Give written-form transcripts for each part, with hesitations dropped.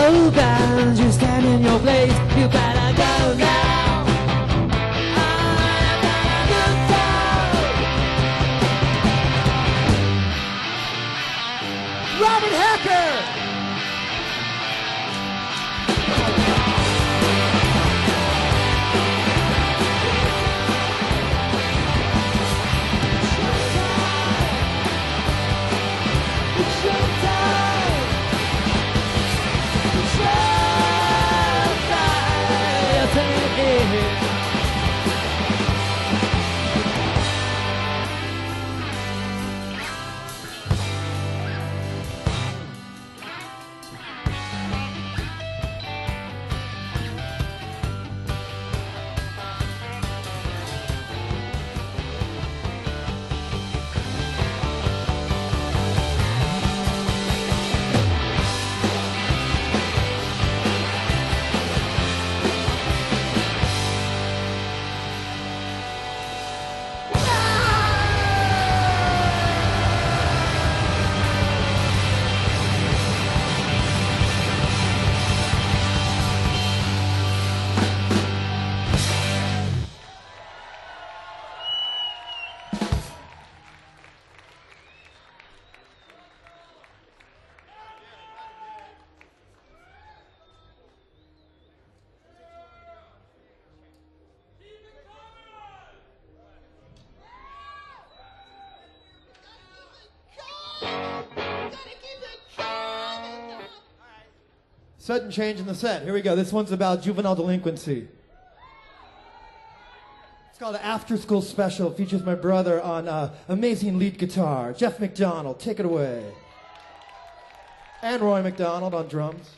so bad, you stand in your place, you better go now. Robert Hacker! Sudden change in the set. Here we go. This one's about juvenile delinquency. It's called an after-school special. It features my brother on amazing lead guitar, Jeff McDonald. Take it away. And Roy McDonald on drums.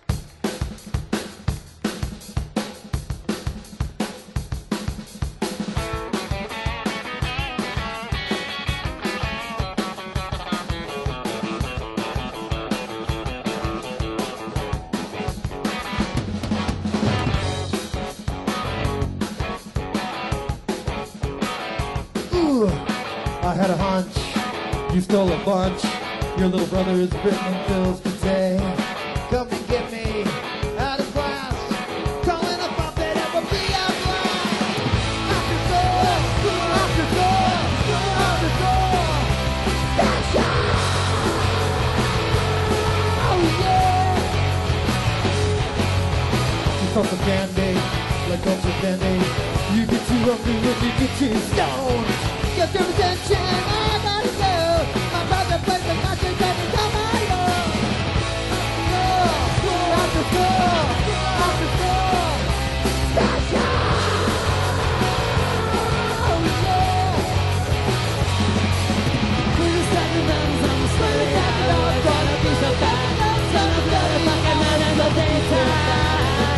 I had a hunch, you stole a bunch. Your little brother is written bills today. Come and get me out of class. Calling up up that ever be out loud. After door, after door, after door. Fashion! Oh yeah! You felt the Band-Aid, like ultra Band-Aid. You get too hungry when you get too stoned. Get your attention, I gotta go. My brother plays the concert and come on home. Go, after school, after school. Stasha! Oh yeah! We're just talking about some sweaty out. It's gonna be so bad. Gonna blow the fucking man in the daytime.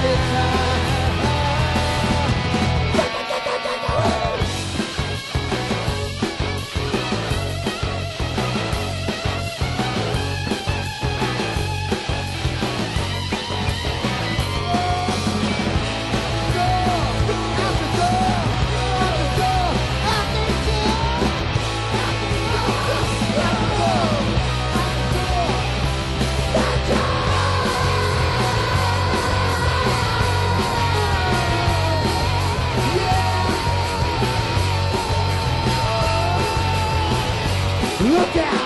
Look out!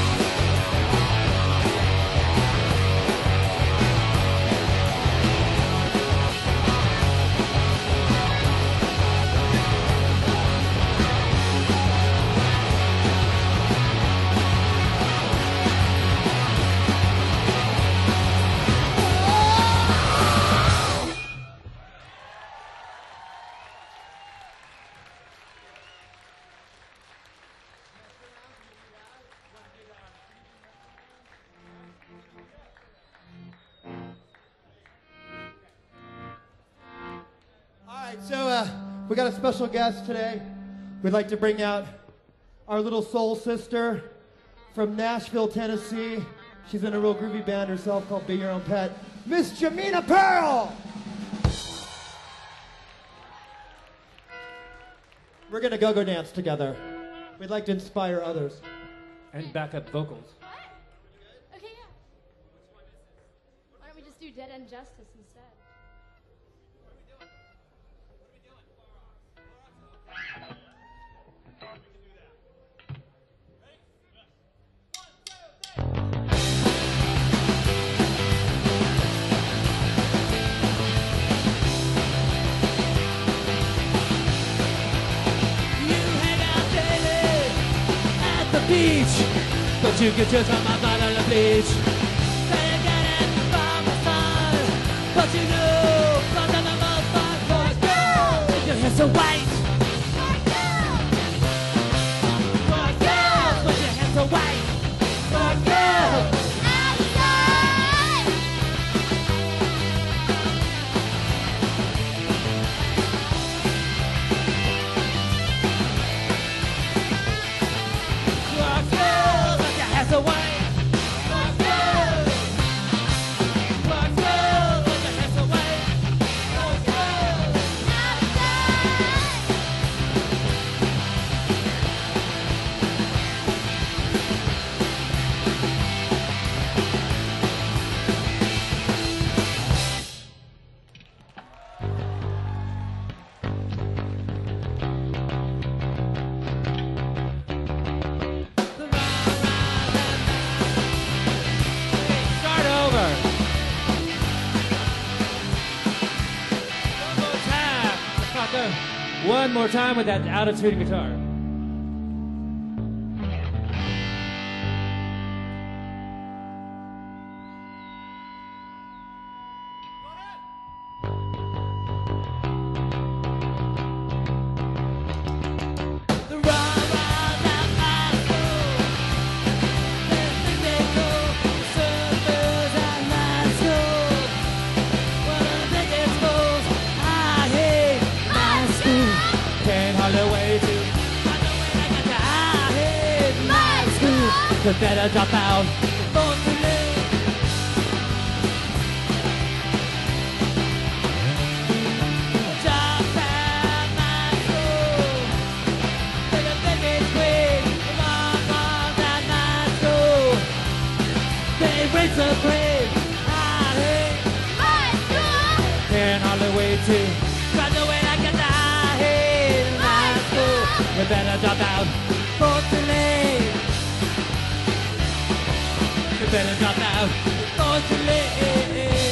So we got a special guest today. We'd like to bring out our little soul sister from Nashville, Tennessee. She's in a real groovy band herself called Be Your Own Pet, Miss Jamina Pearl. We're gonna go dance together. We'd like to inspire others. And backup vocals. What? Okay, yeah. Why don't we just do Dead End Justice instead. Beach, but you get your time out on the beach. Try to get it from the sun, but you know from the most fun for girls. Your hair's so white. For girls, with your hair so white. For girls. The way for girls, with the hands away for girls. One more time with that out-of-tune guitar. You better drop out before too late. Drop out my soul. Take a biggest way. Walk on down my soul. They raise the grave. I hate my school. Can't hardly wait to graduate. I can die. Hate my school. You better drop out before too late. You better drop out before too late.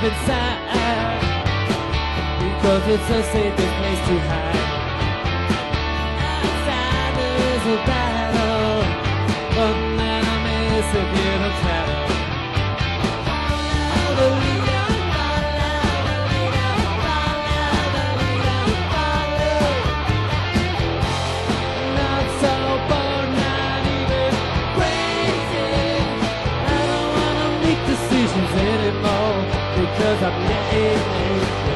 inside, because it's the safest place to hide. Outside there is a battle, but an enemy is a little shadow. Follow the leader, follow the leader, follow the leader, follow. Not sober, not even crazy. I don't wanna make decisions anymore, because I'm lazy.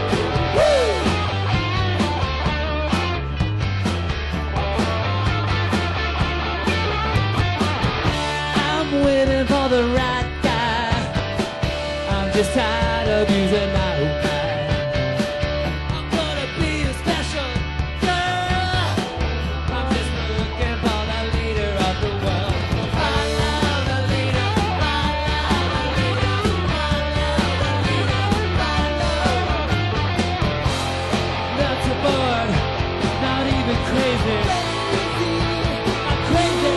Waiting for the right guy. I'm just tired of using my own mind. I'm gonna be a special girl. I'm just looking for the leader of the world. Follow the leader, follow the leader, follow the leader, follow. Not too bored, not even crazy. I'm crazy.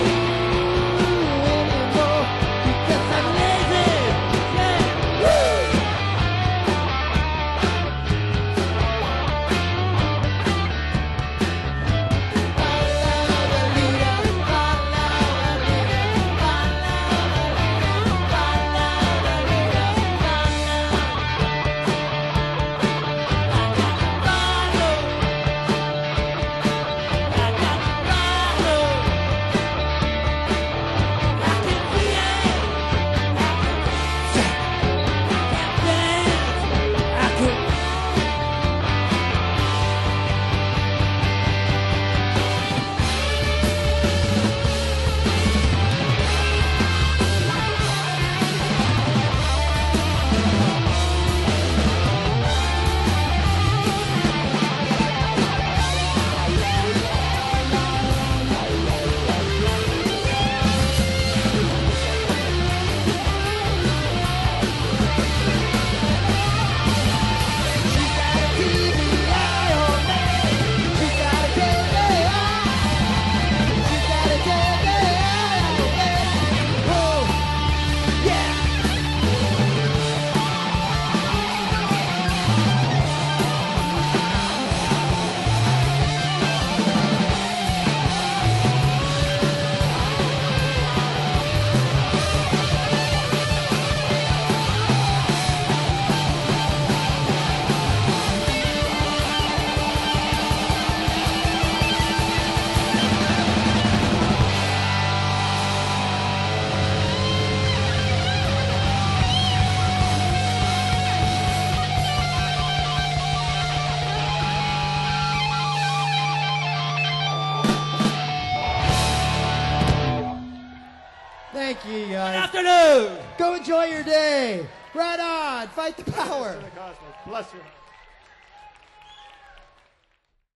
Thank you, guys. Afternoon! Go enjoy your day. Right on. Fight the power. Bless you.